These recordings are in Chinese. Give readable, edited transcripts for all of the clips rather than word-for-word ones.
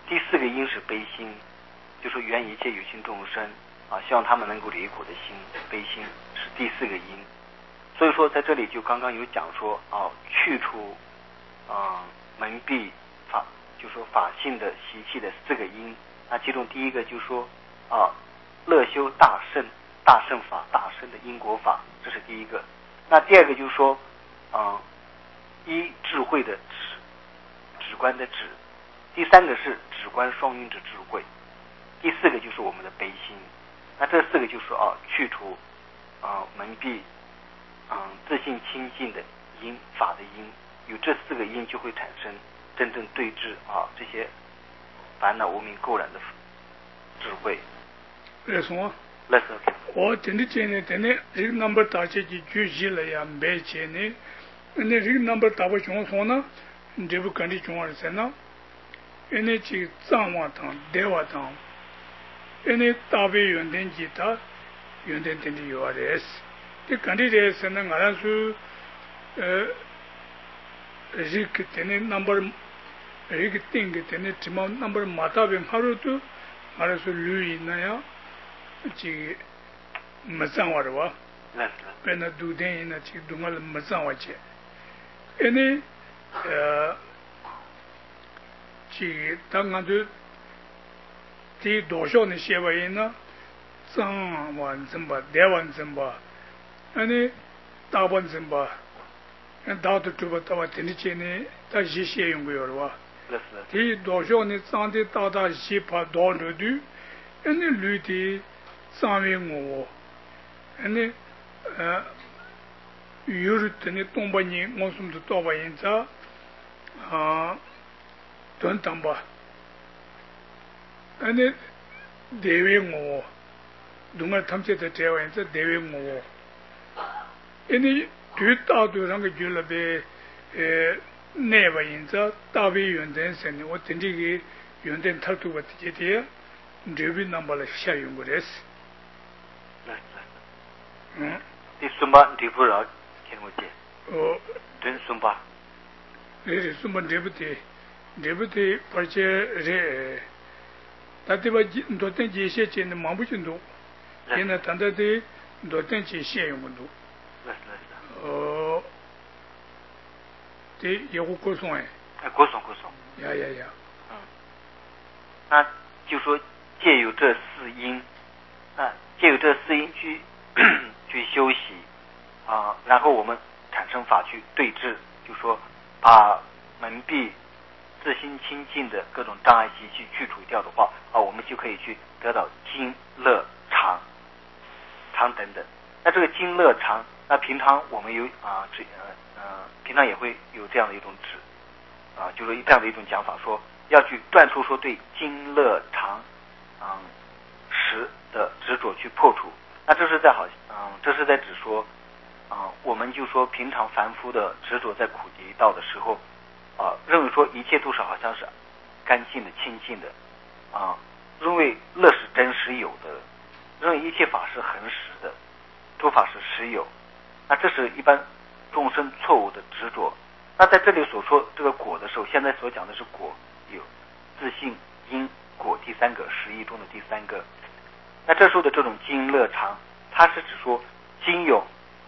第4个因是悲心，就说愿一切有情众生希望他们能够离苦的心，悲心是第4个因。所以说在这里就刚刚有讲说去除蒙蔽法，就说法性的习气的4个因。那其中第一个就说乐修大圣法，大圣的因果法，这是第一个。那第二个就是说依智慧的止观的止，第3个是止观双运之智慧，第4个就是我们的悲心。那这4个就是去除蒙蔽自信清净的因，法的因，有这4个因就会产生真正对治这些烦恼无明垢染的智慧。 我等的见呢，等的这个 number 大些就举起来呀，没钱呢，那这个 number 大不中说呢，这不跟你中儿子呢，那这藏瓦堂、德瓦堂，那大悲原点吉他，原点等的有啊的，这跟你这是呢，俺那是这个等的 number，这个定个等的什么 number 马达边哈罗都，俺那是绿那样。这没上话的哇，本来读电影呢，这东西没上话去。因这当俺就这多少呢些玩意呢，上万真吧，2万真吧，大万真吧，大都知不到我听得见呢，他一些用过了哇。这多少呢？长的大些怕多了的，绿的。上面我，有时等你东北人，我什么都东北人在短当吧，台湾我，东北他们在台湾在台湾我，最大多上个俱乐部内外人在大卫原点上呢，我等这个原点他都不记得，这边那么来下用过的是。 第孙巴你不饶听我讲真孙巴孙巴这不对而且他对吧多点这些钱的忙不进度现在谈的多点这些用不多对有个过送过送呀那就说借由这4因借由这4因去修习然后我们产生法去对治，就说把蒙蔽自心清净的各种障碍习气去除掉的话我们就可以去得到精乐常等等。那这个精乐常，那平常我们有平常也会有这样的一种就是这样的一种讲法，说要去断除说对精乐常实的执着去破除。那这是在指说我们就说平常凡夫的执着在苦集道的时候认为说一切都是好像是干净的清净的认为乐是真实有的，认为一切法是恒实的，诸法是实有。那这是一般众生错误的执着。那在这里所说这个果的时候，现在所讲的是果，有自性因果第3个11中的第3个。那这时候的这种精乐常，它是指说经有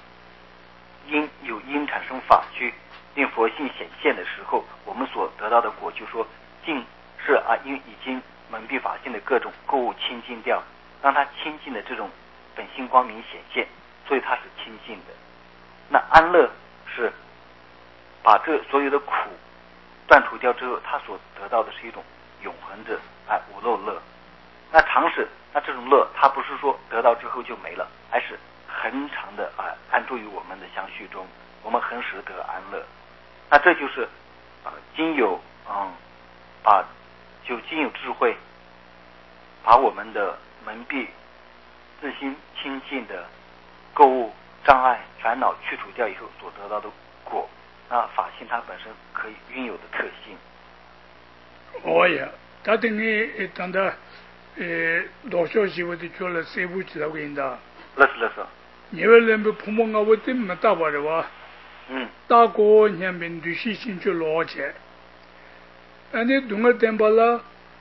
因产生法去令佛性显现的时候，我们所得到的果，就说净是因已经蒙蔽法性的各种垢物清净掉，让它清净的这种本性光明显现，所以它是清净的。那安乐是把这所有的苦断除掉之后，它所得到的是一种永恒的无漏乐。那常识，那这种乐，它不是说得到之后就没了，而是恒常的安住于我们的相续中，我们恒时得安乐。那这就是经有经有智慧，把我们的蒙蔽自心清净的垢物障碍烦恼去除掉以后所得到的果，那法性它本身可以拥有的特性。 呀，他等你等到多少时我就做了3步知道给的。 是。 因为人们父母我真没打过的哇。大哥那边对事情就老起，你懂了点吧啦？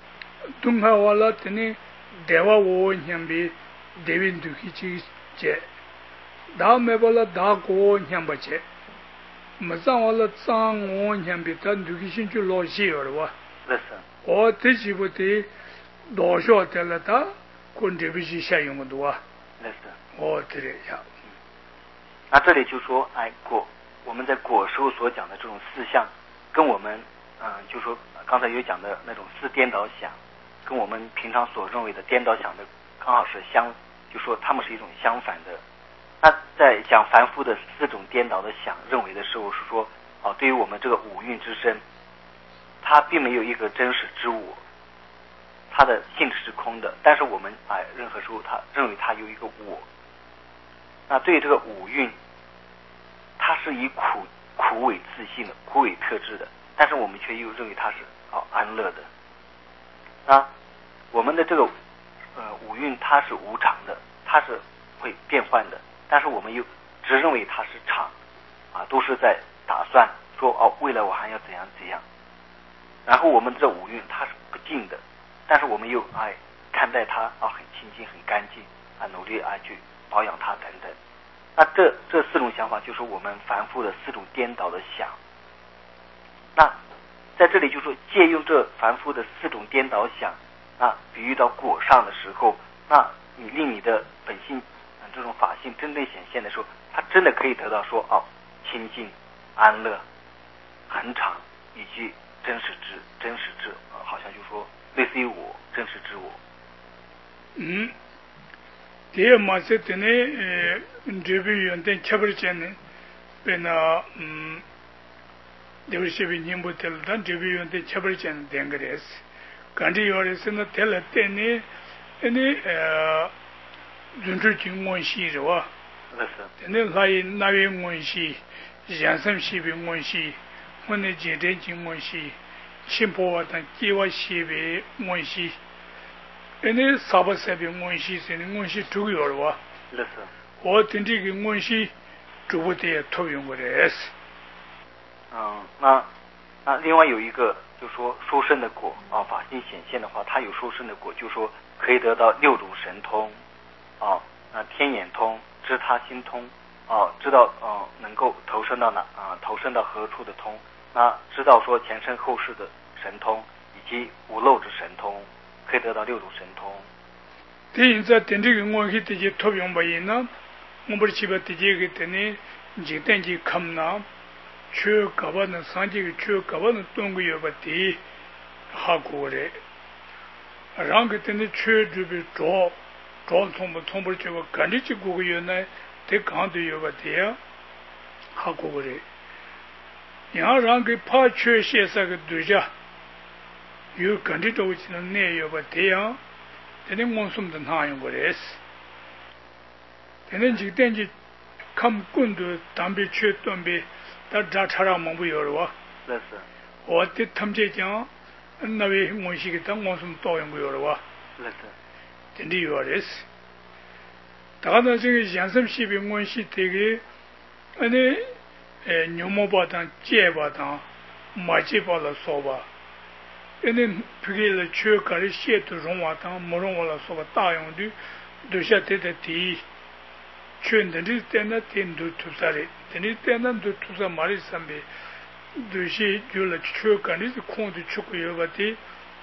dunga wala tene dewa wo nyambi devin dukichi che da mebola da go nyamba che mazang wala tsang wo nyambi tan dukishin chu lo shi yorwa listen o tijibuti dosho telata kun debishi sha yungduwa listen 哦，对的呀。 那这里就说，哎，我们在果时候所讲的这种四象，跟我们，就说刚才有讲的那种四颠倒想，跟我们平常所认为的颠倒想的，刚好是就说他们是一种相反的。那在讲凡夫的四种颠倒的想认为的时候，是说，对于我们这个五蕴之身，它并没有一个真实之我，它的性质是空的，但是我们任何时候他认为它有一个我。那对于这个五蕴，它是以苦为自性的，苦为特质的，但是我们却又认为它是安乐的。那我们的这个五蕴它是无常的，它是会变换的，但是我们又只认为它是常，都是在打算说未来我还要怎样怎样。然后我们这五蕴它是不净的，但是我们又看待它很清净很干净努力去保养它等等。那这四种想法就是我们凡夫的四种颠倒的想。那在这里就说借用这凡夫的四种颠倒想比喻到果上的时候，那你令你的本性这种法性真正显现的时候，它真的可以得到说清净安乐恒常以及真实智好像就说类似于我真实之我。 这嘛是的呢，这边有点吃不起呢，被那有些被宁不得了，但这边有点吃不起呢，点个的是，感觉有的是那得了点呢，人之经关系是吧？那那边关系，人生西边关系，我那阶段经关系，新波的计划西边关系。ene saba sabi ngonshi sene ngonshi tugu yorwa o tindi ki ngonshi tugu te tobi yongores 那另外有一个就说收身的果法性显现的话，它有收身的果，就说可以得到六种神通天眼通知他心通知道能够投身到投身到何处的通，那知道说前生后世的神通以及无漏之神通，可以得到六种神通。 这现在等这个我去这些托用不赢呢，我不是去把这些个等呢，你等去看呢，去搞把那上这个去搞把那东个有把地下过来，然后等你去这边找从不这个赶紧去过个有呢，得刚都有把地下过来，然后让给怕去些啥个对象。有跟着周期的内有个这样，等等我送的那样过来是，等等几点去看滚的当别去当别，但这查上忙不有了哇？ 那是。 我的他们这讲，那位我是个当我送导演过有了哇？ 那是。 等的有的是，大家这个养生西边我是这个，牛毛巴当结巴当，马结巴了说吧。ene pigele chö kare she to rongwa ta morong wala so ta yong du do sha te te ti chö ndri te na ten du tu sare teni te na du tu sa mari sambe do she ju la chö kare de khong du chu ko yo ba ti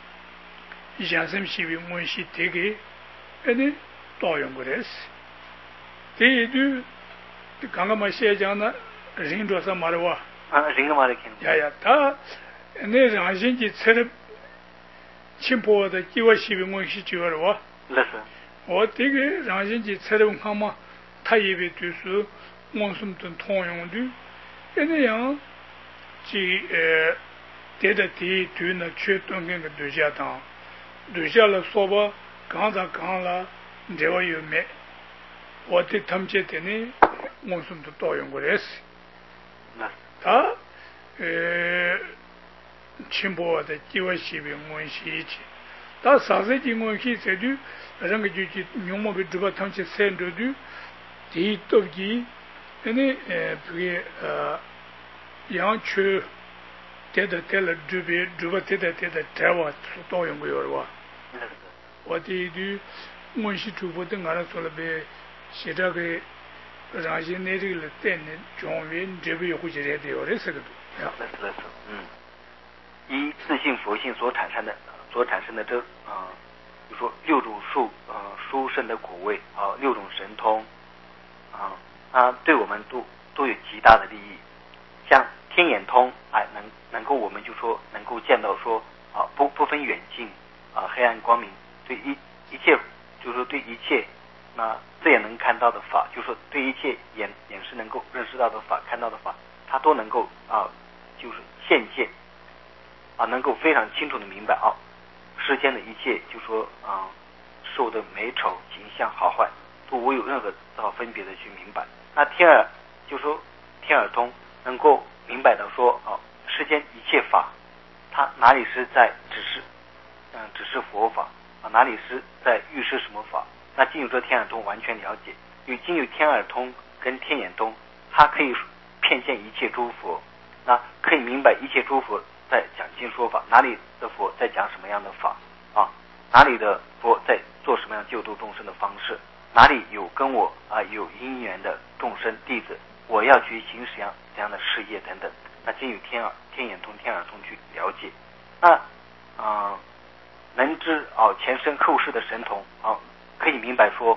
ya sam shi bi mo shi te ge ene to yong gres te du ganga ma she ja na ring do sa marwa ring ma le kin ya ta ene rajin ji tsere 침포의 기와시비 뭐시 지어와 어떻게 장신지 새로운 하마 타입이 되수 원숨든 통용도 얘네야 지 대대티 뒤나 최동경의 두자다 두자라 소바 강라 제와유메 어디 탐제되니 원숨도 도용거랬어 다 침보의 기와시비 원시지 다 사세지 원시세도 랑게주지 뇽모비 두바 탐체 센도도 디토기 에네 그게 양추 대대 두비 두바 대대 대와 도용거요와 我的我是主播等俺说了呗，现在个让些那这个带呢，状元这边会接的有的是个多。 依自性佛性所产生的这就说六种殊胜的果位啊，六种神通啊，它对我们都有极大的利益。像天眼通，能够我们就说能够见到说啊，不分远近啊，黑暗光明，对一切就是说对一切那这也能看到的法，就是说对一切眼是能够认识到的法，看到的法，它都能够啊，就是现见啊，能够非常清楚的明白啊，世间的一切就说受的美丑形象好坏都无有任何分别的去明白。那就说天耳通能够明白到说世间一切法，它哪里是在指示佛法啊，哪里是在预示什么法？那经由这天耳通完全了解，经由天耳通跟天眼通，它可以遍见一切诸佛，那可以明白一切诸佛在讲经说法，哪里的佛在讲什么样的法啊？哪里的佛在做什么样救度众生的方式？哪里有跟我有因缘的众生弟子，我要去行什么样的事业等等。那经由天眼通、天耳通去了解，那能知前生后世的神通可以明白说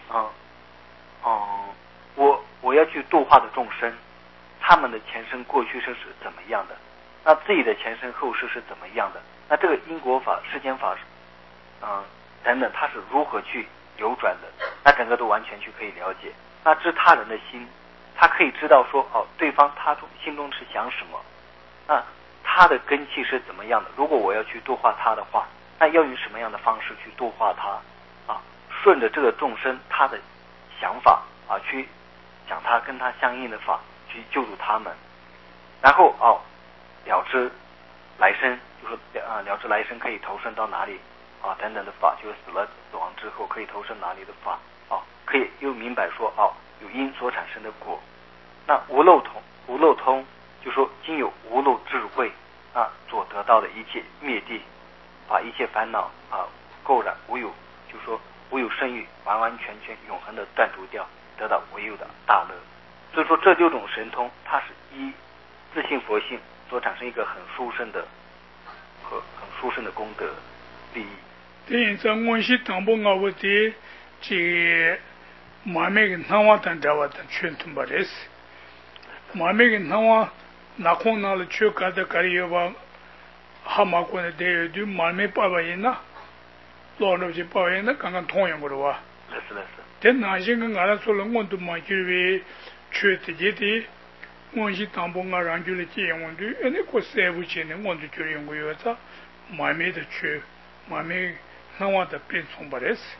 我要去度化的众生，他们的前生过去生是怎么样的，那自己的前生后世是怎么样的，那这个因果法、世间法等等，它是如何去流转的，那整个都完全去可以了解。那知他人的心，他可以知道说对方他心中是想什么，那他的根器是怎么样的，如果我要去度化他的话，那要用什么样的方式去度化他顺着这个众生他的想法去讲他跟他相应的法，去救助他们，然后了知来生，就说了知来生可以投生到哪里等等的法，就是死亡之后可以投生哪里的法可以又明白说有因所产生的果。那无漏通就说经有无漏智慧所得到的一切灭地，把一切烦恼垢染无有，就说无有生育，完完全全永恒的断除掉，得到唯有的大乐。所以说这六种神通，它是依自性佛性所产生一个很殊胜的功德利益。 对，在我是当不我的这马梅个南瓦丹达瓦的全通巴的是，马梅个南瓦那空那了去搞的搞的吧，蛤蟆过来的就马梅爸爸人呐，老了就爸爸人呐，刚刚通用过的哇。 是。 但那些个俺来说了，我都没觉得缺的这的，我是当不我让就来接我的，那个师傅钱呢，我就觉得用过有啥，马梅的缺，马梅南瓦的变从巴的是。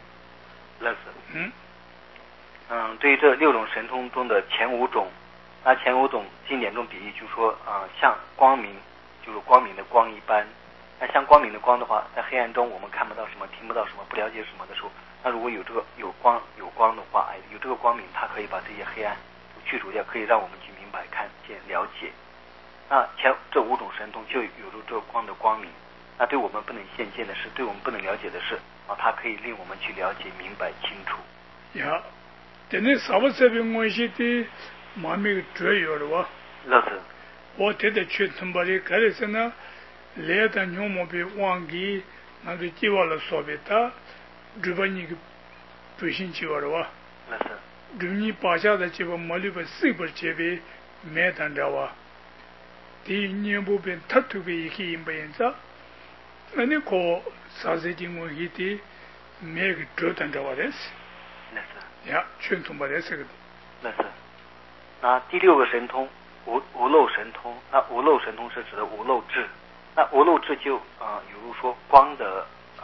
对于这六种神通中的前五种，那前五种经典中比喻就说像光明，就是光明的光一般。那像光明的光的话，在黑暗中我们看不到什么，听不到什么，不了解什么的时候，那如果有光的话，有这个光明，它可以把这些黑暗去除掉，可以让我们去明白、看见、了解。那这五种神通就有着这光的光明。那对我们不能现见的事，对我们不能了解的事它可以令我们去了解、明白、清楚。 呀，但是啥不这边我是的马梅主要的哇。 是。 我这的全通把的开的是呢，来的牛毛被忘记，那个计划了说别的，日本那个不行计划的哇。 是。 日本把下的计划马里边四本这边买单的哇，第一年不变他特别一个人不认识。那你个啥事情我记得每个周单的话的是，呀，全通把的是个。 那第六个神通无漏神通，那无漏神通是指的无漏智。那无漏智就比如说光的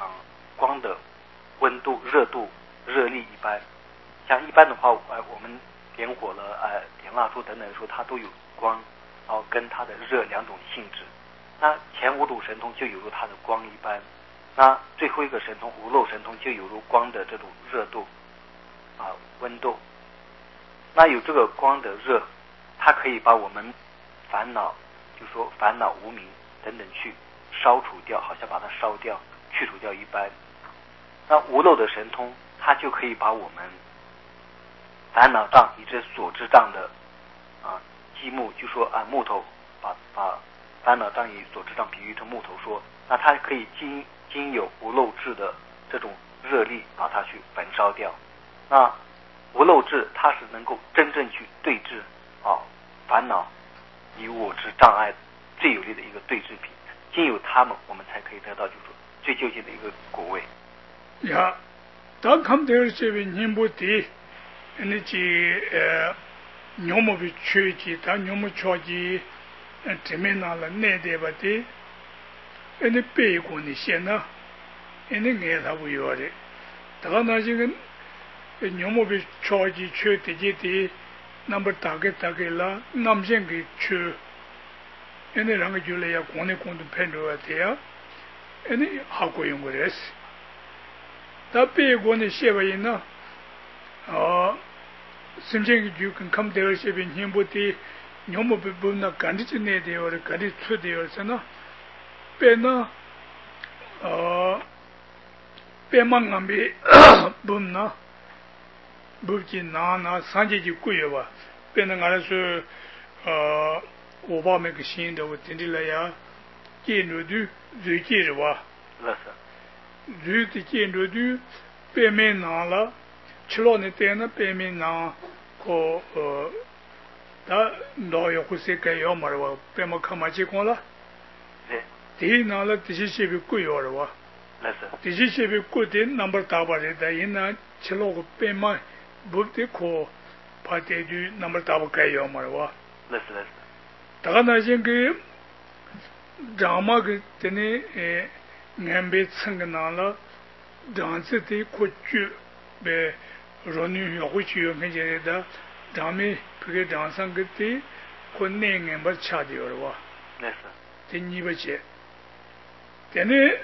温度、热度、热力一般。像一般的话，我们点火了点蜡烛等等的时候，它都有光跟它的热两种性质。那前五种神通就有如它的光一般，那最后一个神通无漏神通就有如光的这种热度温度。那有这个光的热，它可以把我们烦恼，就说烦恼无明等等去烧除掉，好像把它烧掉去除掉一般， 那无漏的神通，它就可以把我们烦恼障以及所知障的积木，就说木头，把烦恼障以所知障比喻成木头说，那它可以经有无漏智的这种热力把它去焚烧掉。那无漏智它是能够真正去对治烦恼与我执障碍最有力的一个对治品，经有它们我们才可以得到就是最究竟的一个果位。 呀，当看到这位念不的，那녀모 비 취지 다 녀모 초지 재미나라 내대바디 에네 빼고니 셴나 에네 내다부 요래 다가 나지금 녀모 비 초지 취되지디 넘버 타게라 남생기 취 에네 랑게 줄래야 고네 콘도 펜도와데야 에네 하고 용거레스 다 빼고니 셴바이나 심정이 주근 감대를 쉐빈 힘부티 녀모 부분나 간디치네 되어를 간디 추되어서나 빼나 빼망감비 분나 부지 나나 산지지 꾸여봐 빼는 알아서 오바메 그 신도 된딜라야 제노두 즈이지르와 라사 즈이티 제노두 빼메나라 칠로네 때는 빼미나 다 너요 후세케요 말와 빼마 카마지 콜라 네 디나라 디시시비 꾸요르와 라사 디시시비 꾸딘 넘버 타바레다 이나 칠로고 빼마 부티코 파테주 넘버 타바케요 말와 라사 다가나진 그 드라마 그 때네 냠베 상나라 danse 코추 베 로니 요구치요 메제다 다음에 그게 dansan 그때 권내에 뭐 차디어와 네서 된이버지 되네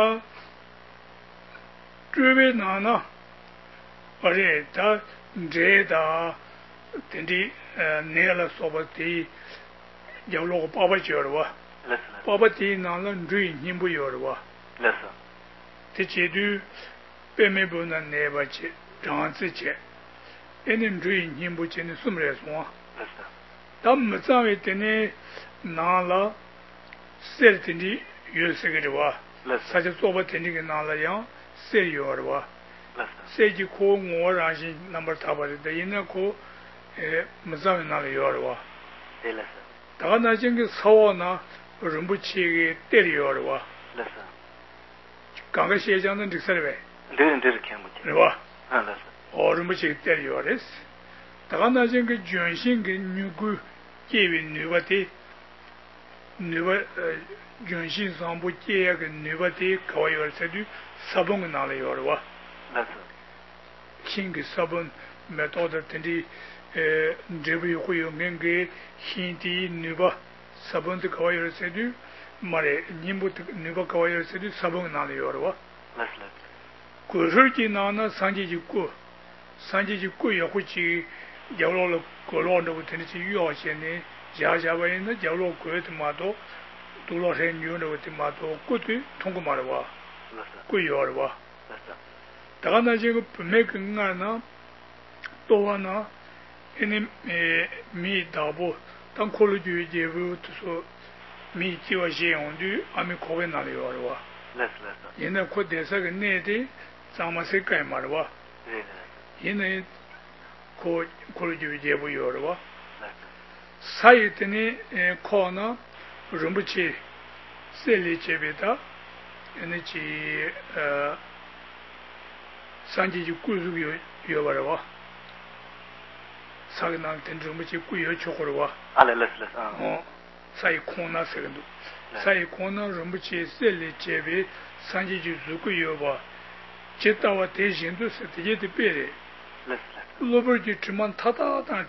주베 나나 어제 다 제다 된디 내가 소버티 여로고 빠바지어와 레서 빠바티 나는 주인 힘부여와 레서 대체도 빼매보나 내바지 장지체 에는 주인 힘부치는 숨래서 레서 담마자에 때네 나라 셀틴디 요새게와 레서 사실 소버텐디게 나라야 세요와 레서 세지 고고라시 넘버 타버데 이나고 마자에 나라요와 레서 다가나진게 서워나 rum부치게 때려요와 레서 강가 시장은 득설베 르는데를 캠부지 그래와 레서 얼음부치 때려요레스 다가나진 그 전신 그 누구 계획 누바티 누바 전신 상부 계획 누바티 거열세도 사봉 나려요와 레서 킹그 사본 메토드 텐디 제비고 요맹게 힌디 누바 사본도 거열세도 말에 님부터 누바 거열세도 사봉 나려요와 레서 고르지 나나 산지지고 야후치 야로로 고로로 텐지 유어시네 자자바이나 야로 고에트마도 돌로해 뉴노트마도 꾸티 통고마르와 레서 꾸요르와 레서 다가나지고 분명히가나 또하나 에네 미다보 땅콜로지 제부트소 미지와시온디 아미 코베나리오르와 레서 레서 얘네 코데사가 네데 자마세카이 말와 네 얘네 콜로지 제부요르와 레서 사이트니 코나 rumbu치 셀리체베다 에네치 산지지 꾸즈기요 요바라와 사그난 텐rumbu치 꾸요 초코르와 알레 레서 사이 코나 세근도 사이 코나 rumbu치 셀리체베 산지지 주꾸요바 제타와 대신도 세티제데 베레 레서 로버지 주만 타다다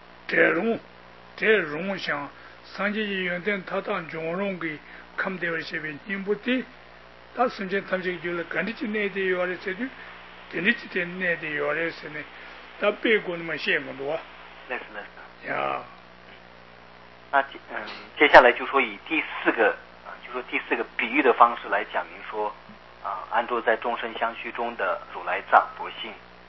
대롱샹 산지지 연된 타단 종롱기 감대월시비 임부티 다 순전 탐지 줄을 간디치 내대 요아레세디 데니치 데네데 요아레세네 다 빼고는 시행도와 레서 레서 呀那接下来就说以第四个比喻的方式来讲明说安住在众生相续中的如来藏佛性。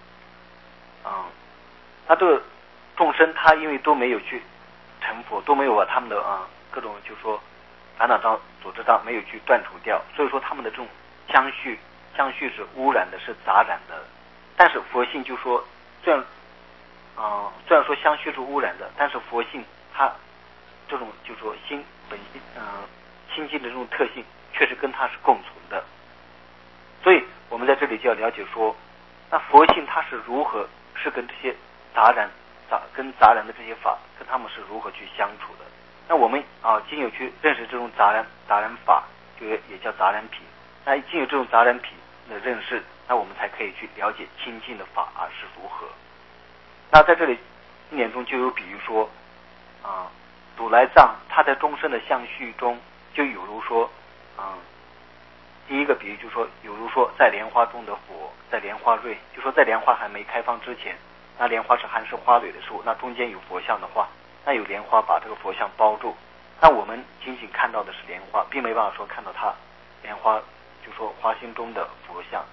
那这个众生他因为都没有去成佛，都没有把他们的各种就说烦恼障、组织障没有去断除掉，所以说他们的这种相续是污染的，是杂染的。但是佛性就说虽然说相续是污染的，但是佛性它这种就说本性清净的这种特性确实跟它是共存的。所以我们在这里就要了解说，那佛性它是如何是跟这些杂染的这些法跟他们是如何去相处的。那我们经有去认识这种杂染法，就也叫杂染品。那经有这种杂染品的认识，那我们才可以去了解清净的法是如何。那在这里经典中就有比喻说如来藏它在众生的相续中，就有如说第一个比喻就是说，有如说在莲花中的佛，在莲花蕊，就说在莲花还没开放之前，那莲花是还是花蕊的时候，那中间有佛像的话，那有莲花把这个佛像包住，那我们仅仅看到的是莲花，并没办法说看到它莲花就说花心中的佛像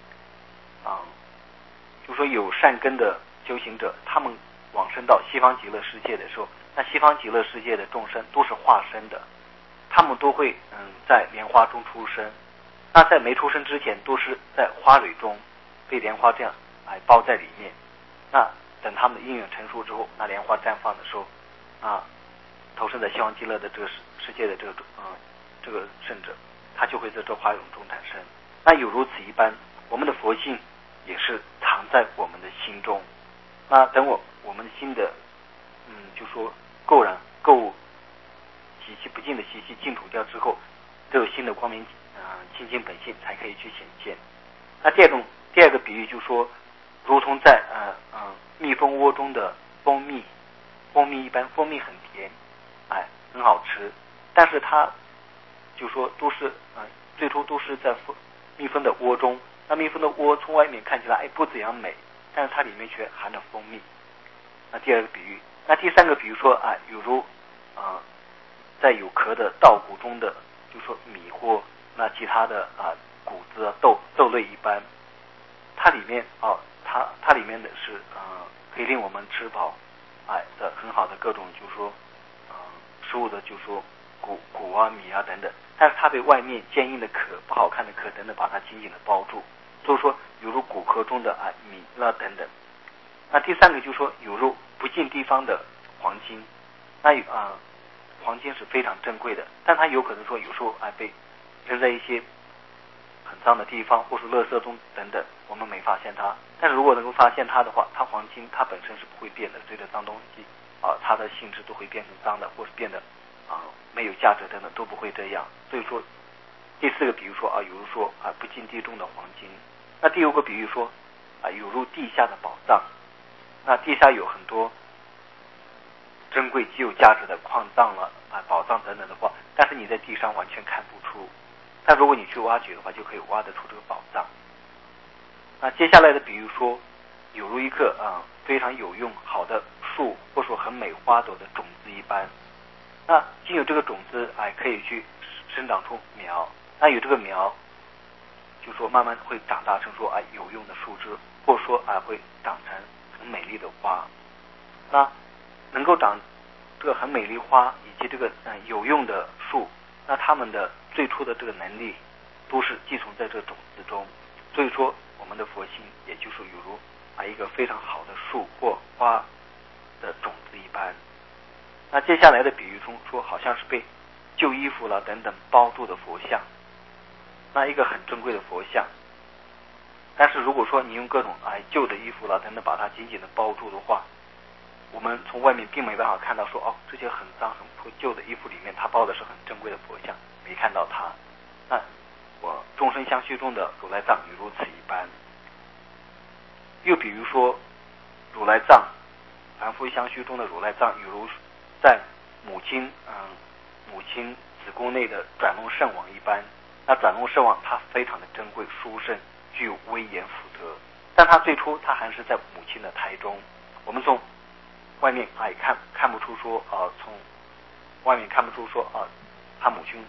就说有善根的修行者，他们往生到西方极乐世界的时候，那西方极乐世界的众生都是化身的，他们都会在莲花中出生。那在没出生之前，都是在花蕊中被莲花这样包在里面。那等他们的因缘成熟之后，那莲花绽放的时候投身在西方极乐的这个世界的这个圣者，他就会在这花蕊中产生。那有如此一般，我们的佛性也是藏在我们的心中。那等我们心的就说够习气不净的习气净除掉之后，这个心的光明清净本性才可以去显现。那第二个比喻就是说，如同在蜜蜂窝中的蜂蜜一般，蜂蜜很甜，很好吃，但是它就说都是最初都是在蜜蜂的窝中，那蜜蜂的窝从外面看起来不怎样美，但是它里面却含着蜂蜜。那第二个比喻。那第三个比喻说有如在有壳的稻谷中的就说米或那其他的谷子豆类一般，它里面它里面的是可以令我们吃饱的很好的各种就说食物的就说谷米等等，但是它被外面坚硬的壳、不好看的壳等等把它紧紧的包住，所以说有如谷壳中的米等等。那第三个就是说有如不净地方的黄金，那黄金是非常珍贵的，但它有可能说有时候被扔在一些很脏的地方或是垃圾中等等，我们没发现它。但是如果能够发现它的话，它黄金它本身是不会变的，随着脏东西它的性质都会变成脏的，或是变得没有价值等等都不会这样。所以说第四个比喻说有如说不净地中的黄金。那第五个比喻说有如地下的宝藏。那地下有很多珍贵极有价值的矿藏宝藏等等的话，但是你在地上完全看不出，但如果你去挖掘的话，就可以挖得出这个宝藏。那接下来的比喻说有如一棵非常有用好的树，或者说很美花朵的种子一般。那经有这个种子可以去生长出苗，那有这个苗就说慢慢会长大成说有用的树枝，或者说会长成很美丽的花。那能够长这个很美丽花以及这个有用的树，那它们的最初的这个能力都是寄存在这个种子中。所以说我们的佛性也就是有如一个非常好的树或花的种子一般。那接下来的比喻中说好像是被旧衣服了等等包住的佛像，那一个很珍贵的佛像，但是如果说你用各种旧的衣服了等等把它紧紧的包住的话，我们从外面并没办法看到说这些很脏很破旧的衣服里面它包的是很珍贵的佛像，没看到它。那我众生相续中的如来藏也如此一般。又比如说如来藏凡夫相续中的如来藏，犹如在母亲子宫内的转轮圣王一般。那转轮圣王它非常的珍贵殊胜，具有威严福德，但它最初它还是在母亲的胎中。我们从外面看不出说从外面看不出说他母亲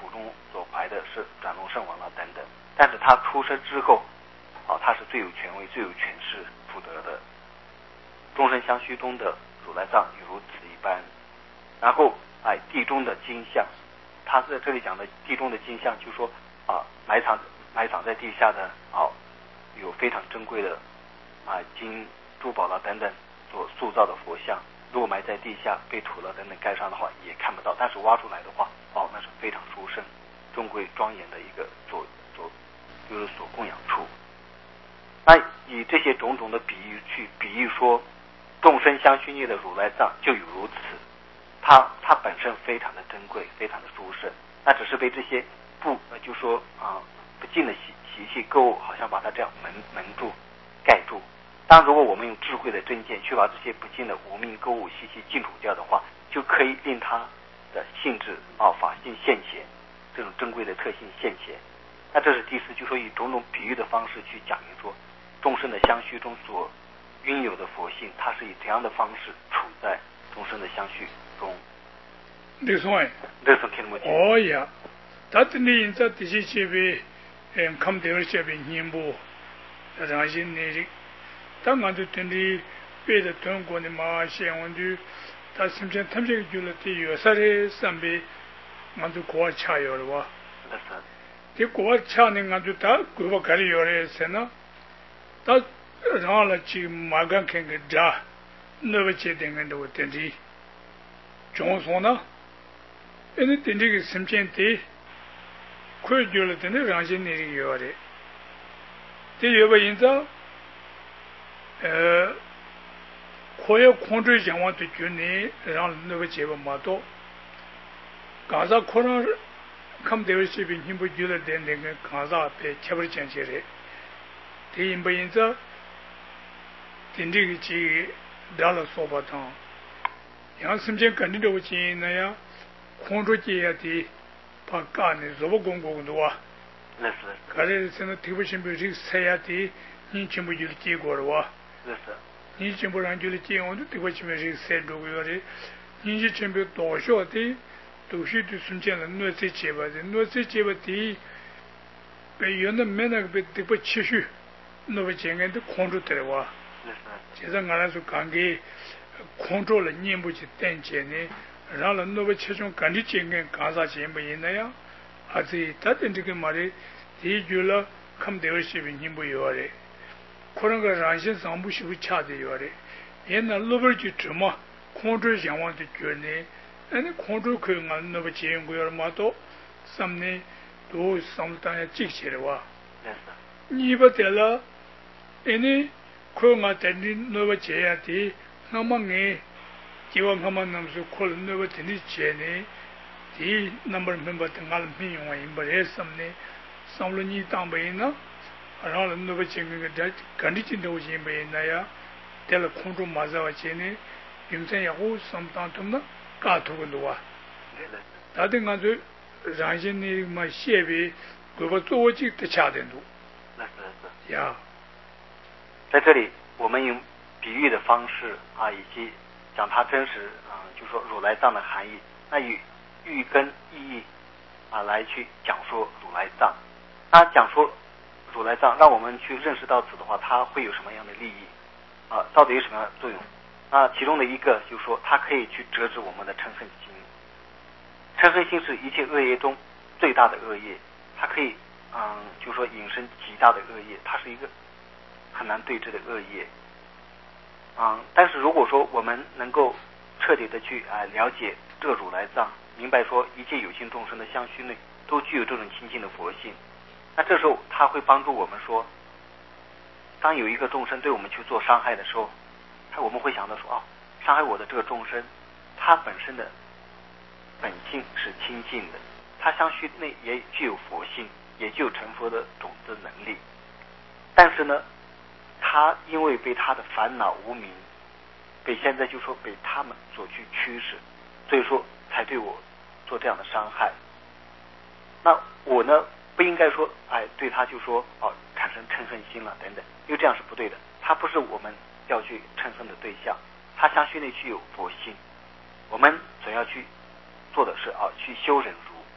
腹中所怀的是转轮圣王了等等。但是他出生之后，他是最有权威、最有权势、福德的。众生相续中的如来藏也如此一般。然后地中的金像，他在这里讲的地中的金像，就说埋藏在地下的有非常珍贵的金珠宝了等等所塑造的佛像，如果埋在地下被土了等等盖上的话也看不到，但是挖出来的话那是非常殊胜尊贵庄严的一个就是所供养处。那以这些种种的比喻去比喻说众生相续内的如来藏就有如此，它本身非常的珍贵，非常的殊胜，那只是被这些不净的习气垢物好像把它这样蒙住盖住。当如果我们用智慧的真见去把这些不净的无明垢物习气净除掉的话，就可以令它的性质法性现前，这种珍贵的特性现前。那这是第四，就说以种种比喻的方式去讲明说众生的相续中所拥有的佛性，它是以怎样的方式处在众生的相续中。 这算听不清。 呀，他这里在这些这边看到这边念不让心呢当然就等于别的中国的嘛先问题他身边他们这个就了的有啥的上边俺就国家有了哇这国家呢俺就他国外搞的有了是呢他然后去马干看个家那个决定的我等于总说呢因等这个身边的快就了等于让心呢有的这有个因子可以控制想法的决定让那个结果嘛多刚才可能看不到视频听不觉得的那个刚才被切不讲起来这因不因此等这个去聊了说不通像身边跟着这个经那样控制这样的把干的做不公公的话那是可是现在特别是比这个菜呀的你全部就是结果了哇那是你全部上就是结果就特别是这个菜这个的你是全部多少的都是都瞬间了那这结巴的那这结巴的被原来没那个被特别持续那个经验的控制得了哇其实俺来说刚给控制了念不起等见呢然后那个其中感觉经验刚才经不赢那样而且他的这个嘛的第一句了看到视频听不有的可能个让心上不是不恰的有的原来路边就这么控制想法的觉呢那控制可以俺那个经验过了嘛多上面都上当下记起来哇你不得了那可以俺在你那个这样的那么你希望他们能说可能那个真的钱呢第那么明白等俺们没用啊因不然什么呢上了你当不赢呢然后那个经验个赶紧进头进不赢那样得了控制马上钱呢用在以后上当他们搞头个多啊他的俺就让些你嘛设备给我做这个恰当度那是呀在这里我们用比喻的方式以及讲它真实就说如来藏的含义那以喻根意义来去讲说如来藏那讲说如来藏让我们去认识到此的话它会有什么样的利益到底有什么样的作用其中的一个就是说它可以去折止我们的嗔恨心嗔恨心是一切恶业中最大的恶业它可以就是说引申极大的恶业它是一个很难对治的恶业但是如果说我们能够彻底的去了解这个如来藏明白说一切有情众生的相续内都具有这种清净的佛性那这时候它会帮助我们说当有一个众生对我们去做伤害的时候我们会想到说伤害我的这个众生他本身的本性是清净的他相续内也具有佛性也具有成佛的种子能力但是呢他因为被他的烦恼无明被现在就说被他们所去驱使所以说才对我做这样的伤害那我呢不应该说对他就说产生嗔恨心了等等因为这样是不对的他不是我们要去嗔恨的对象他相续内具有佛性我们所要去做的是去修忍辱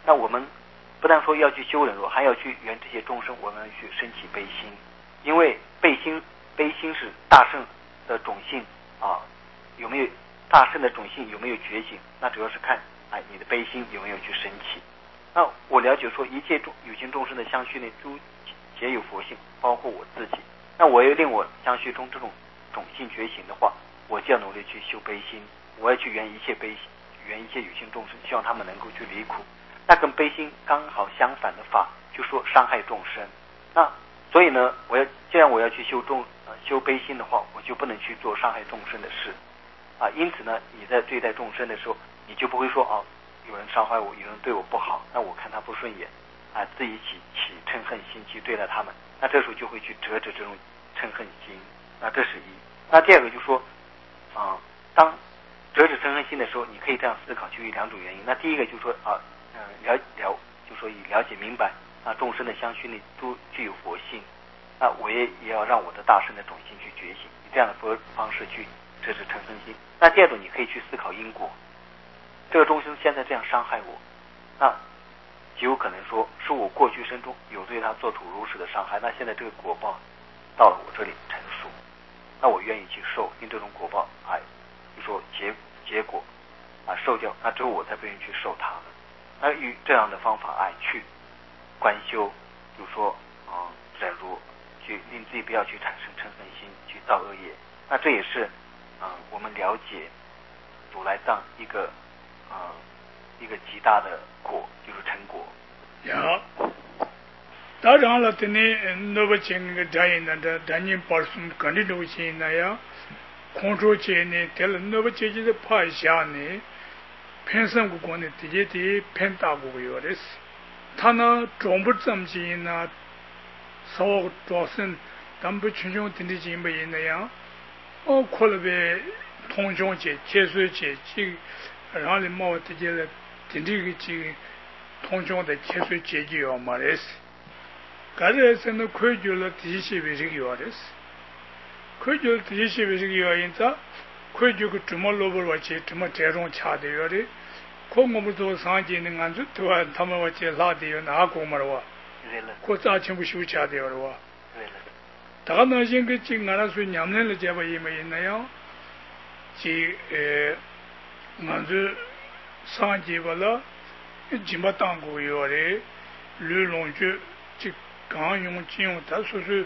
那我们不但说要去修忍辱，还要去圆这些众生，我们去升起悲心，因为悲心是大圣的种性啊，有没有大圣的种性有没有觉醒？那主要是看你的悲心有没有去升起。那我了解说一切有情众生的相续内诸皆有佛性，包括我自己。那我要令我相续中这种种性觉醒的话，我就要努力去修悲心，我要去圆一切悲心，圆一切有情众生，希望他们能够去离苦。那跟悲心刚好相反的法，就说伤害众生。那所以呢，既然我要去修悲心的话，我就不能去做伤害众生的事啊。因此呢，你在对待众生的时候，你就不会说有人伤害我，有人对我不好，那我看他不顺眼自己起嗔恨心去对待他们，那这时候就会去折这种嗔恨心。那这是一。那第二个就说当折止嗔恨心的时候，你可以这样思考，就有两种原因。那第一个就说就说以了解明白众生的相续内都具有佛性，我也要让我的大圣的种性去觉醒，以这样的方式去折止嗔恨心。那第二种，你可以去思考因果，这个众生现在这样伤害我，那极有可能说是我过去生中有对他做出如实的伤害，那现在这个果报到了我这里成熟，那我愿意去受，因这种果报就说结果受掉，那之后我才不愿意去受它。那以这样的方法去观修，就说忍辱，去令自己不要去产生嗔恨心，去造恶业。那这也是我们了解如来藏一个极大的果，就是成果。 呀，当然了，这里那么讲个这样的，但你把什么干的东西那样，空出去呢，得了那么接近的怕一下呢，偏生过呢，直接的偏大过有的是，他呢装不这么紧呢，少装生，但不群众听得进不那样，可能呗，通常节、节水节气，然后呢，毛直接了。听这个通常的节水节气要嘛的是，刚才是那规矩了这些为这个要的是，规矩了这些为这个要因此，规矩个这么萝卜我去这么这种恰的要的，可我们做上级的按照对吧？他们我去拉的要哪个嘛的哇？可咋全部修恰的要的哇？大那些个进俺那说娘们了这吧也没那样，按照。上级不了，金巴当过有的，绿龙就刚用金用，他说是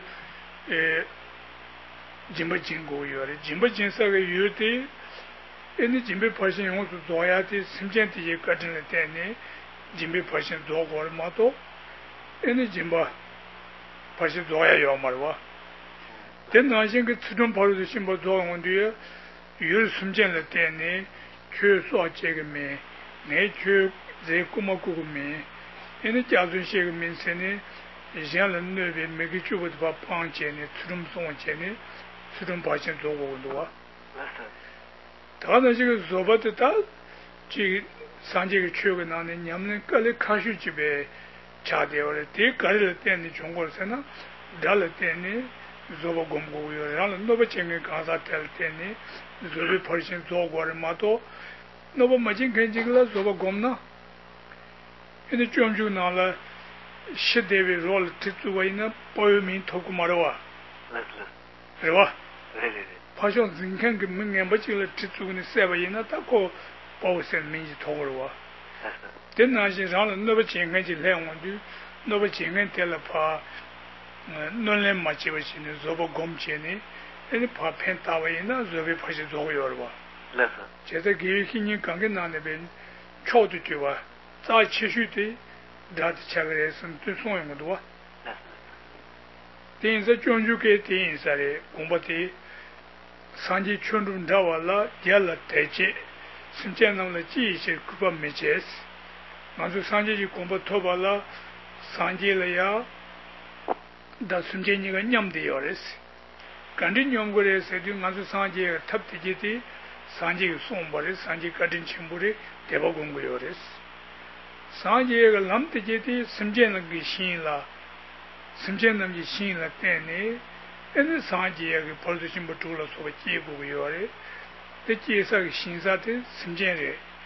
金巴金过有的，金巴金啥个有的，你金巴发现用是做呀的，身边这些个人的店呢，金巴发现做过的嘛多，你金巴发现做呀要嘛的哇，但那些个初中跑的金巴做用的，有身边的店呢，去做这个没。你去在古么古个名，因为家中些个名声呢，像人那边每个区域都把帮钱呢，初中送钱呢，初中保险做过很多。他那这个做不得到，这上这个区个那呢，你们各类科学级别查掉了，第个人店的中国人呢，然后店呢做不公过有，然后那不钱个刚才店呢，做不保险做过的嘛多。那我没进看这个了，做个工呢？现在专就拿了10代为说了，这作为呢保佑民透过嘛的哇？是吧？ 对。 好像是你看个门眼不进了，这作为呢3万那大个保险民是透过了哇？但那些上了那不健康就来我就那不健康得了怕，那来嘛就不行的，做不工钱呢，人家怕骗大万那做不怕是做个样的哇？现在给些人刚跟那边抄的对吧？早期许的，然后这个人是最重要的多。电视专注给电视的公布的，上级群众找完了，第二台阶，是这样的这些恐怕没解释。俺说上级就公布脱完了，上级了呀，但是这那个娘的要的是，跟着娘过来是就俺说上级特别的。上级送过来，上级个人全部的대법공부요的是，上级个남대제的身边那个新了，身边那个新了店呢，那上级个跑出去不住了，所谓结果有的，这介绍个新啥的身边的，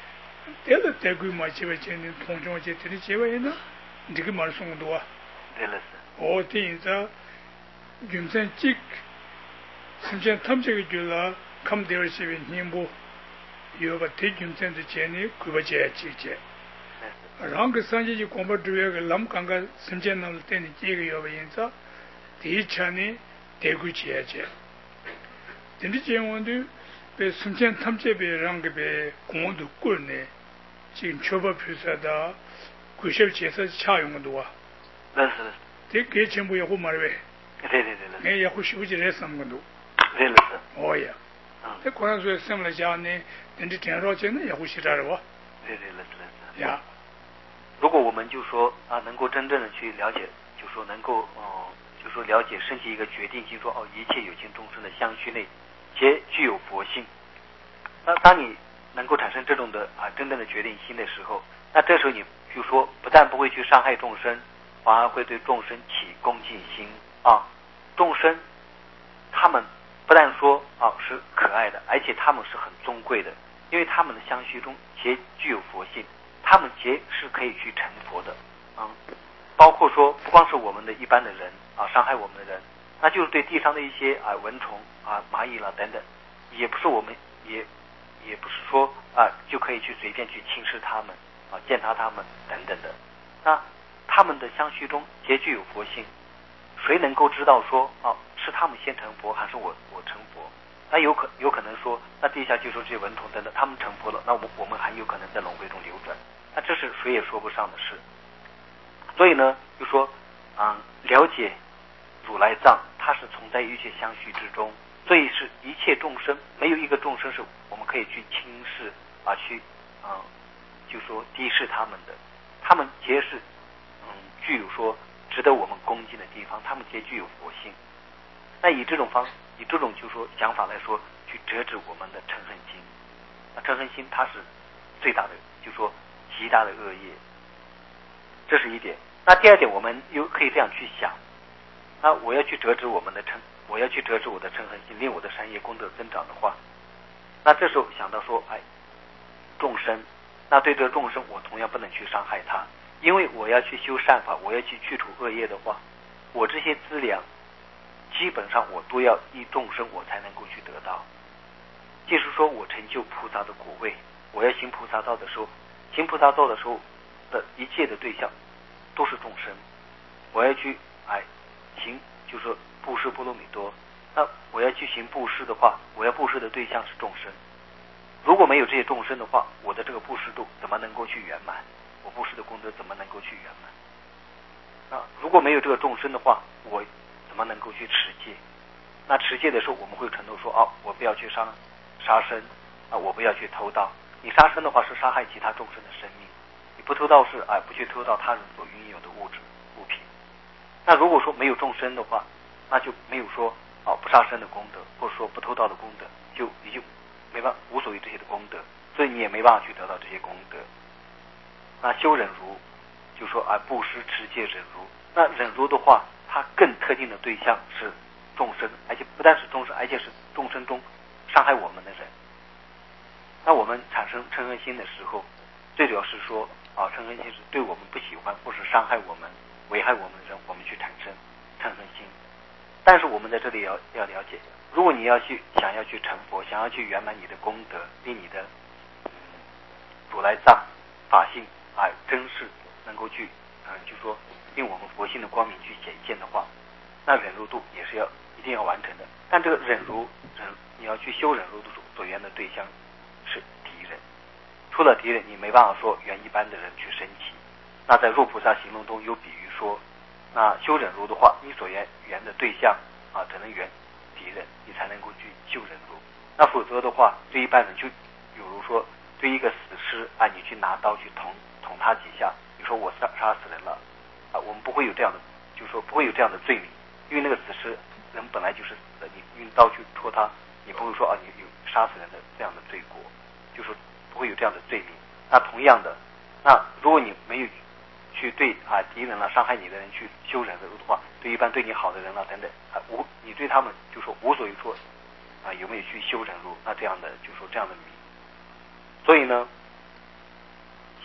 得了在规模结为今年通常节这里结为呢，这个马送多啊。 对了是。 我听着，云山几，甚至他们这个就了，他们都是些年不，有个对云山的钱呢，规模节节。然后上节就广播主要个，咱们刚刚甚至那等你几个月的因子，第一天呢，得规节节。等你讲完的，被甚至他们这边让个被公安都管呢，经确保菩萨的，规些建设恰用的多啊。 是。 这给全部也好买了呗。 对。 也好修起来什么都。 对了是。 哦呀。这可能说什么来讲呢？等你挣少钱呢，也会写着的吧。 对是。 呀。 如果我们就说能够真正的去了解，就说能够就说了解升起一个决定性，说一切有情众生的相续内皆具有佛性。那当你能够产生这种的真正的决定心的时候，那这时候你就说不但不会去伤害众生，反而会对众生起恭敬心啊。众生他们不但说是可爱的，而且他们是很尊贵的，因为他们的相续中皆具有佛性。他们皆是可以去成佛的，包括说不光是我们的一般的人伤害我们的人，那就是对地上的一些蚊虫蚂蚁了等等，也不是我们也不是说就可以去随便去轻视他们践踏他们等等的。那他们的相续中皆具有佛性，谁能够知道说是他们先成佛还是我成佛？那有可能说，那地下就说这些蚊虫等等，他们成佛了，那我们还有可能在轮回中流转，那这是谁也说不上的事。所以呢，就说了解如来藏，它是存在一切相续之中，所以是一切众生，没有一个众生是我们可以去轻视去就说低视他们的，他们皆是具有说值得我们恭敬的地方，他们皆具有佛性。那以这种就说想法来说，去折止我们的嗔恨心。那嗔恨心它是最大的，就说极大的恶业，这是一点。那第二点，我们又可以这样去想：那我要去折止我的嗔恨心，令我的善业功德增长的话，那这时候想到说，众生，那对这个众生，我同样不能去伤害他，因为我要去修善法，我要去去除恶业的话，我这些资粮基本上我都要依众生我才能够去得到。就是说我成就菩萨的果位，我要行菩萨道的时候，的一切的对象都是众生。我要去行，就是说布施波罗蜜多，那我要去行布施的话，我要布施的对象是众生。如果没有这些众生的话，我的这个布施度怎么能够去圆满？我布施的功德怎么能够去圆满？那如果没有这个众生的话，我怎么能够去持戒？那持戒的时候，我们会承诺说，我不要去杀生我不要去偷盗。你杀生的话是杀害其他众生的生命，你不偷盗是不去偷盗他人所拥有的物品。那如果说没有众生的话，那就没有说不杀生的功德，或者说不偷盗的功德，就已经没办法，无所谓这些的功德，所以你也没办法去得到这些功德。那修忍辱，就说布施持戒忍辱。那忍辱的话，它更特定的对象是众生，而且不但是众生，而且是众生中伤害我们的人。那我们产生嗔恨心的时候，最主要是说嗔恨心是对我们不喜欢或是伤害我们、危害我们的人，我们去产生嗔恨心。但是我们在这里要了解，如果你想要去成佛，想要去圆满你的功德，令你的如来藏法性真是能够去就说令我们佛性的光明去显现的话，那忍辱度也是一定要完成的。但这个忍你要去修忍辱度所缘的对象是敌人，除了敌人，你没办法说缘一般的人去升起。那在入菩萨行论中有比喻说，那修忍辱的话，你所缘的对象只能缘敌人，你才能够去修忍辱。那否则的话，对一般人就比如说对一个死尸你去拿刀去捅他几下，你说我杀死人了我们不会有这样的，就是说不会有这样的罪名，因为那个死尸人本来就是死的，你用刀去戳他，你不会说你有杀死人的这样的罪过，就是不会有这样的罪名。那同样的，那如果你没有去对敌人伤害你的人去修忍辱的话，对一般对你好的人等等你对他们就说无所谓说有没有去修忍辱，那这样的就说这样的名。所以呢，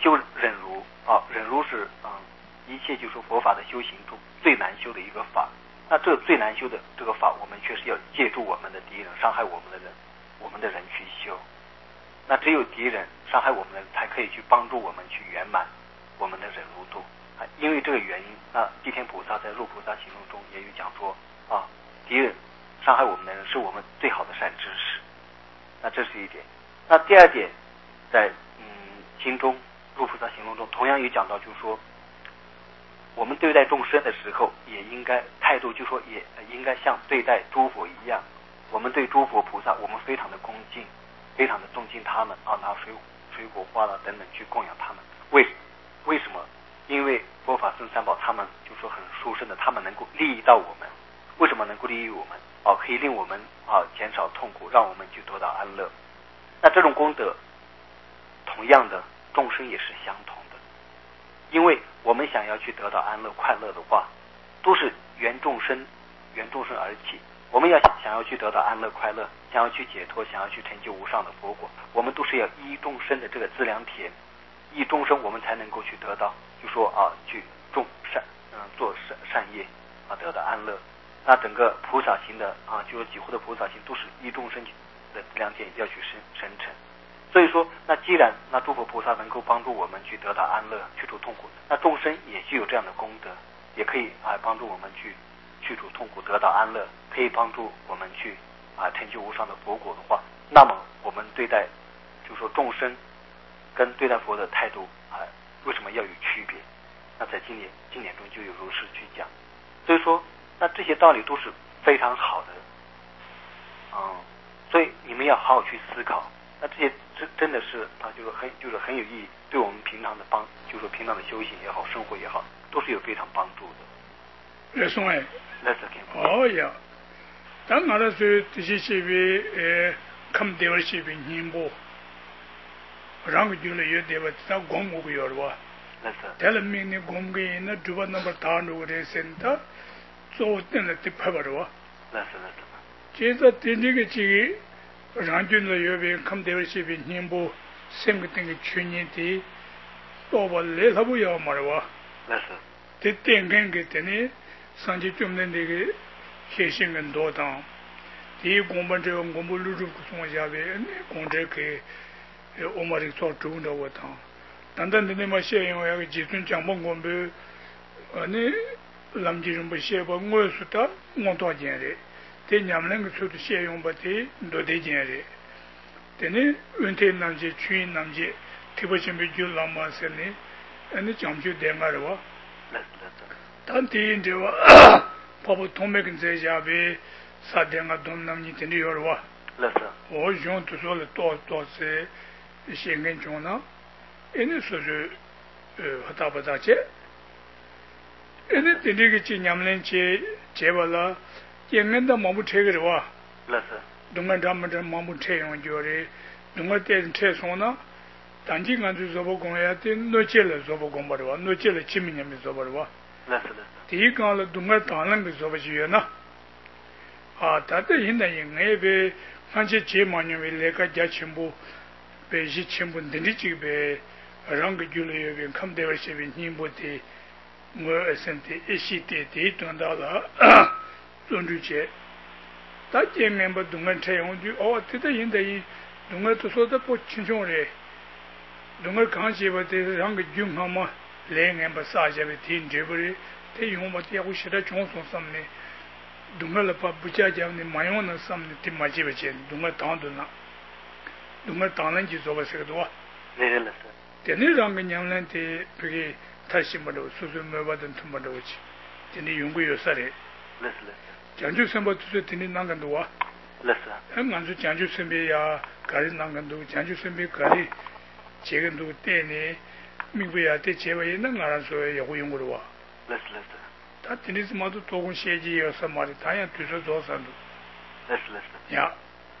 修忍辱忍辱是一切就是佛法的修行中最难修的一个法。那这最难修的这个法，我们确实要借助我们的敌人伤害我们的人去修。那只有敌人伤害我们的人，才可以去帮助我们去圆满我们的忍辱度。因为这个原因，地天菩萨在入菩萨行论中也有讲说敌人伤害我们的人是我们最好的善知识。那这是一点。那第二点，在经中入菩萨行论中同样有讲到，就是说我们对待众生的时候，也应该态度，就说也应该像对待诸佛一样。我们对诸佛菩萨，我们非常的恭敬，非常的尊敬他们拿水果花了等等去供养他们。为什么？因为佛法僧三宝他们就说很殊胜的，他们能够利益到我们。为什么能够利益我们？可以令我们减少痛苦，让我们去得到安乐。那这种功德，同样的众生也是相同的。因为我们想要去得到安乐快乐的话，都是缘众生而起。我们想要去得到安乐快乐，想要去解脱，想要去成就无上的佛果，我们都是要依众生的这个资粮田，依众生我们才能够去得到，就说去种善做善业得到安乐。那整个菩萨行的就是几乎的菩萨行都是依众生的资粮田要去生成。所以说，那既然那诸佛菩萨能够帮助我们去得到安乐，去除痛苦，那众生也具有这样的功德，也可以帮助我们去除痛苦，得到安乐，可以帮助我们去成就无上的佛果的话，那么我们对待就说众生跟对待佛的态度为什么要有区别？那在经典中就有如是去讲。所以说，那这些道理都是非常好的，所以你们要好好去思考。那这些真的是就是很有意义，对我们平常的就是说平常的修行也好，生活也好，都是有非常帮助的。 来送哎， 来是呀，当俺的是这些是为看电视是为宁波，然后就了有点吧，咱广播个有了吧？ 来是。 但是明年广播那主办那么大路的现在做定了的拍不着。 来是。 接着第这个这个让军的有边看电视是为宁波，三个定个去年的，到我来他不要嘛了吧？ 来是。 这电看个的呢？上去种的那个黑心跟多当，第一公办这个我们入住从下边，公这给我们这做种的我当，但的那么些因为那个集中讲不我们，那咱集中不写吧，我说的我多钱的，对你们那个说的写用不的多得钱的，但呢问题那些群那些，特别是没就那么些呢，那讲究点个的哇。但第一这个，包括东北跟这下边沙田啊、东南你真的有了哇？我用都说了多些先跟中呢，人家说是大不大些，人家这个今年们接完了，应该都忙不车个的哇？东北他们这忙不车用叫的，东北电车上呢，但今俺就说不公呀，这诺接了说不公不的哇，诺接了7年没说不的哇？第一个了，东北当然个说不起呢。但是现在应该被反正节嘛，因为那个家全部被些全部等的这个让个就了有边看到些边宁波的，我身体一些的转到了中秋节，大见面不东北车用就这个现在东北都说的不清楚嘞，东北刚些不的让个军行嘛。来年把啥些的听这不是，他用我这我写的中送上面，东北了把不加讲的马用那上面听嘛几不钱，东北当顿了，东北当然就做不这个多。但你让个娘们的这个他什么都说没把人他妈都去，真的用过有啥的。讲究什么就是听你哪个多啊？俺说讲究什么呀？个人哪个多？讲究什么个人，这个都对呢。明白呀，对结尾那俺说也会用过的哇。他今天什么都做工设计有什么的，他也推出做什么。呀。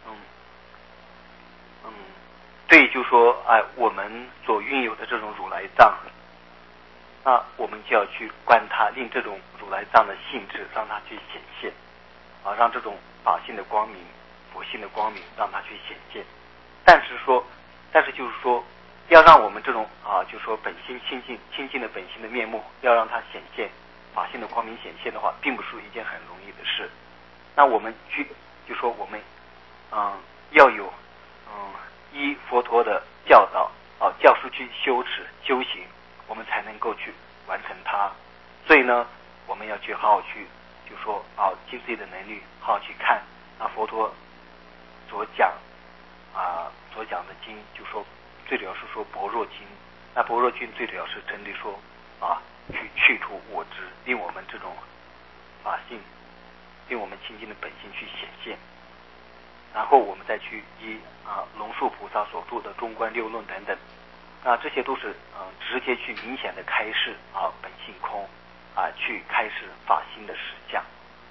对，就说我们所拥有的这种如来藏，那我们就要去观它，令这种如来藏的性质让它去显现，让这种法性的光明、佛性的光明让它去显现。但是就是说， 要让我们这种就说本心清净的本心的面目，要让它显现，法性的光明显现的话，并不是一件很容易的事。那我们就说我们要有依佛陀的教导教书去修持修行，我们才能够去完成它。所以呢，我们要去好好去就说尽自己的能力，好好去看佛陀所讲的经，就说最主要是说般若经。那般若经最主要是针对说去除我执，令我们这种法性，令我们清净的本性去显现。然后我们再去依龙树菩萨所著的中观六论等等，这些都是直接去明显的开示本性空去开示法性的实相。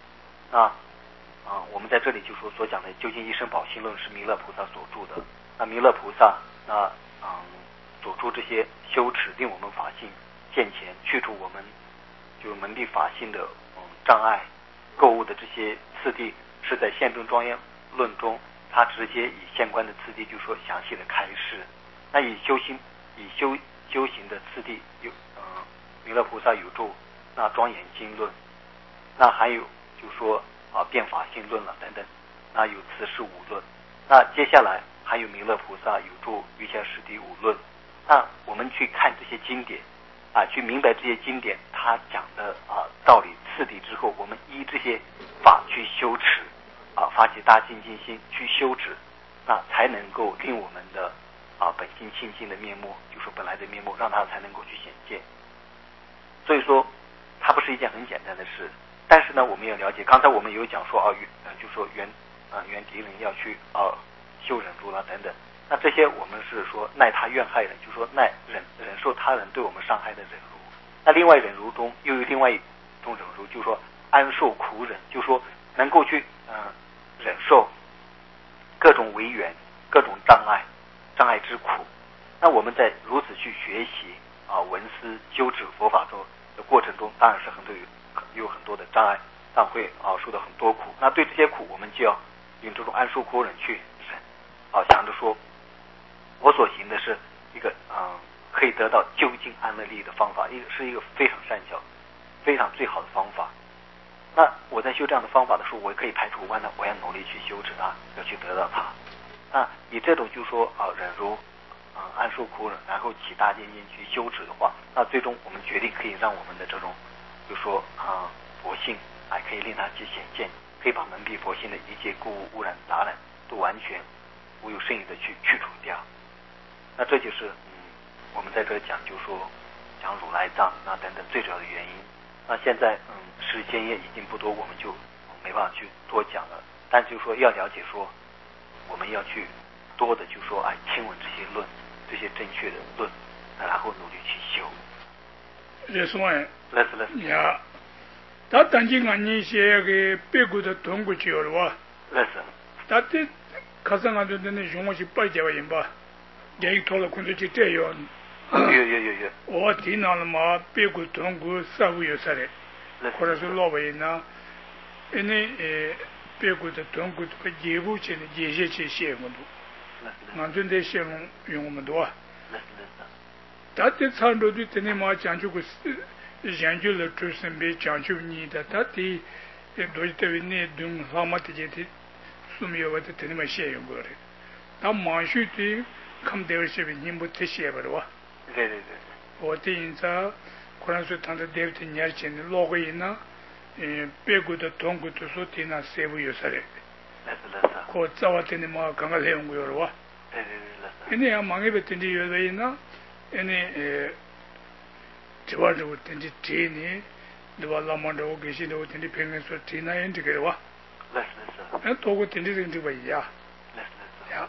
我们在这里就说所讲的究竟一生宝性论是弥勒菩萨所著的。那弥勒菩萨所著这些修持，令我们法性现前，去除我们就是门第法性的障碍购物的这些次第，是在宪政庄严论中，他直接以相关的次第就说详细的开示。那以修行的次第有弥勒菩萨有著那庄严经论，那还有就说变法性论了等等，那有慈氏五论。那接下来还有弥勒菩萨有著瑜伽师地五论。那我们去看这些经典去明白这些经典他讲的道理次第之后，我们依这些法去修持发起大精进心去修持，那才能够令我们的本性清净的面目，就是本来的面目，让它才能够去显现。所以说它不是一件很简单的事。但是呢，我们要了解，刚才我们有讲说就说原敌人要去修忍辱啦等等，那这些我们是说耐他怨害人，就说忍受他人对我们伤害的忍辱。那另外忍辱中又有另外一种忍辱，就是说安受苦忍，就是说能够去忍受各种违缘、各种障碍之苦。那我们在如此去学习闻思修持佛法中的过程中，当然是有很多的障碍，但会受到很多苦。那对这些苦，我们就要用这种安受苦忍去忍想着说我所行的是一个可以得到究竟安乐利的方法，是一个非常善巧、非常最好的方法。那我在修这样的方法的时候，我可以排除万难，我要努力去修持它，要去得到它。以这种就说忍辱安受苦忍，然后起大精进去修持的话，那最终我们决定可以让我们的这种就说佛性可以令它去显现，可以把门第佛性的一切故污染杂染都完全无有剩余的去除掉。那这就是我们在这讲就说讲如来藏等等最主要的原因。那现在时间也已经不多，我们就没办法去多讲了。但就是说要了解说，我们要去多的就说亲闻这些论，这些正确的论，然后努力去修。 这是我呀， 他当今你写个别国的中国去了哇？ 是。 他的卡上俺那用我去拜节吧，吧，也一拖了工作去这样。 有。 我听到了嘛，别国中国社会有啥的，或者是老百姓呢，因为别国的中国这个业务去的这些去写我都，俺正在写用我们多。他的长度对等于嘛讲究个研究了出身别讲究你的，他的都是对那种好嘛这些的，说明我的等于嘛写用过的，他马上的看到些你不这些吧的哇。 对。 我的印象，可能是他的对的年轻的老回呢，别国的中国都说的那社会有啥嘞？可早晚的嘛刚刚来用过了哇。对。因为啊，忙一辈子的有人呢，因为这玩意儿真的天呢，对吧？老忙着我给些的我真的平安说天那样这个哇。多个真的人就不一样。呀。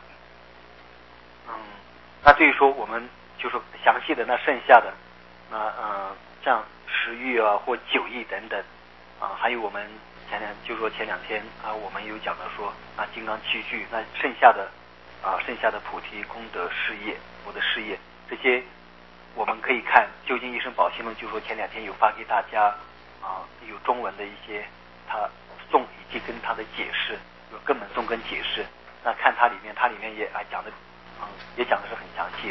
那至于说我们就说详细的那剩下的像10亿或9亿等等还有我们前两天我们有讲到说金刚七具，那剩下的菩提功德事业，我的事业，这些我们可以看究竟一生宝性论，就说前两天有发给大家有中文的一些他颂以及跟他的解释，有根本颂跟解释。那看它里面也讲的是很详细的。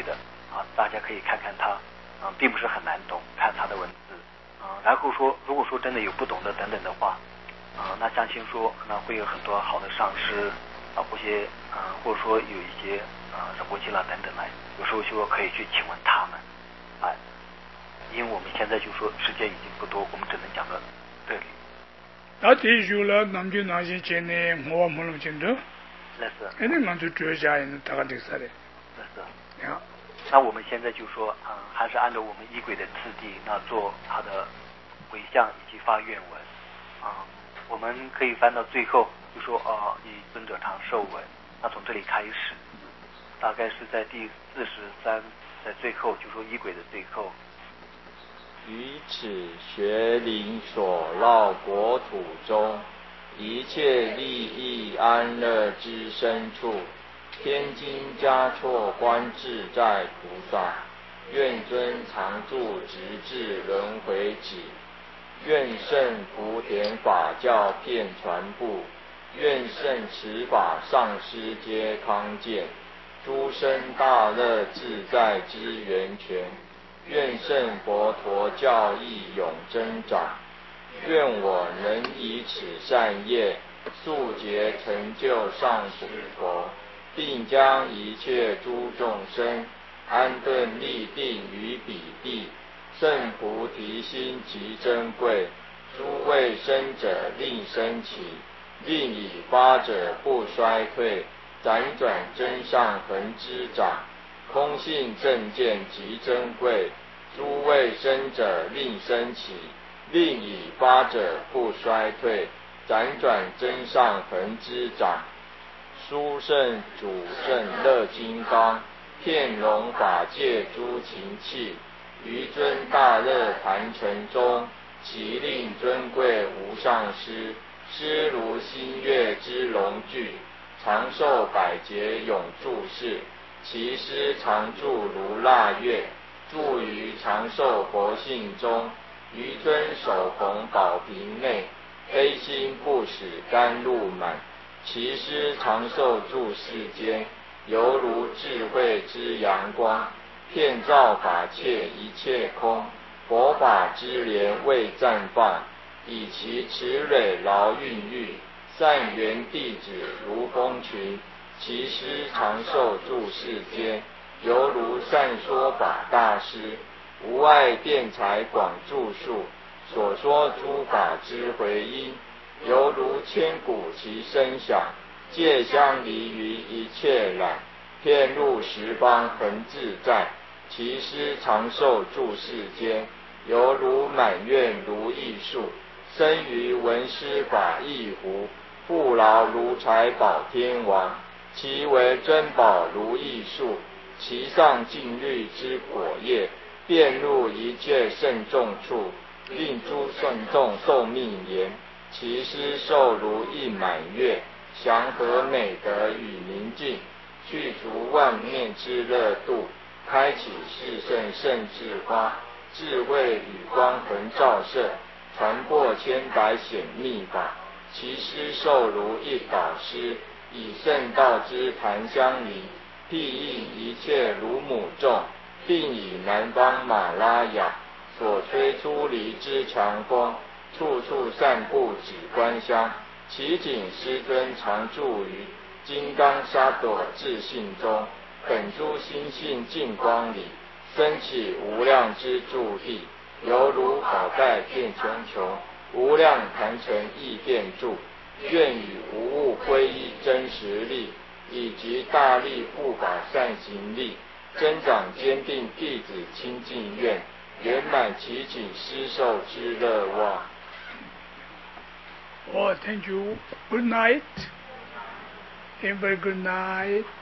大家可以看看它，并不是很难懂，看它的文字，然后说如果说真的有不懂的等等的话，那相信说那会有很多好的上师或者说有一些仁波切啦等等来，有时候就可以去请问他们，因为我们现在就说时间已经不多，我们只能讲到这里。 那这就了，咱们就那些钱呢，我们弄清楚。 那是。 那俺就主家人大概这啥的。 那是。 呀。 那我们现在就说，还是按照我们仪轨的次第，那做他的回向以及发愿文，我们可以翻到最后，就说以尊者常受文，那从这里开始，大概是在第43，在最后，就说仪轨的最后。 于此学林所绕国土中，一切利益安乐之深处，天津嘉措观自在菩萨，愿尊常住直至轮回止，愿圣福田法教遍传布，愿圣持法上师皆康健，诸生大乐自在之源泉，愿圣佛陀教义永增长，愿我能以此善业速捷成就上师佛，并将一切诸众生安顿立定于彼地。圣菩提心极珍贵，诸位生者令生起，令已发者不衰退，辗转真上恒之长。空性正见极珍贵，诸位生者令生起，令已发者不衰退，辗转真上恒之长。殊胜主圣乐金刚，遍容法界诸情器，于尊大乐坛城中，其令尊贵无上师，师如星月之龙具，长寿百劫永住世，其师常住如腊月，住于长寿佛性中，于尊手弘宝瓶内，悲心不使甘露满，其师长寿住世间，犹如智慧之阳光，遍照法界一切空，佛法之莲未绽放，以其慈蕊劳孕育，善缘弟子如蜂群，其师长寿住世间，犹如善说法大师，无碍辩才广著述，所说诸法之回音，犹如千鼓其声响，界相离于一切染，遍入十方恒自在，其师长寿住世间，犹如满愿如意树，生于闻思法一湖，富饶如财宝天王，其为珍宝如意树，其上净律之果业，遍入一切圣众处，令诸圣众受命言，其师寿如一满月，祥和美德与宁静，去除万念之热度，开启世圣圣智花，智慧与光恒照射，传播千百显密法，其师寿如一导师，以圣道之檀香林，庇应一切如母众，并以南方马拉雅所吹出离之强风，处处散布止观香，其景师尊常住于金刚沙朵自信中，本诸心性净光里，升起无量之助力，犹如宝盖遍穹穹，无量坛城亦遍住，愿与无物归依真实力，以及大力护法善行力，增长坚定弟子清净愿，圆满其景施受之乐望。 Oh, thank you. Good night. Every good night.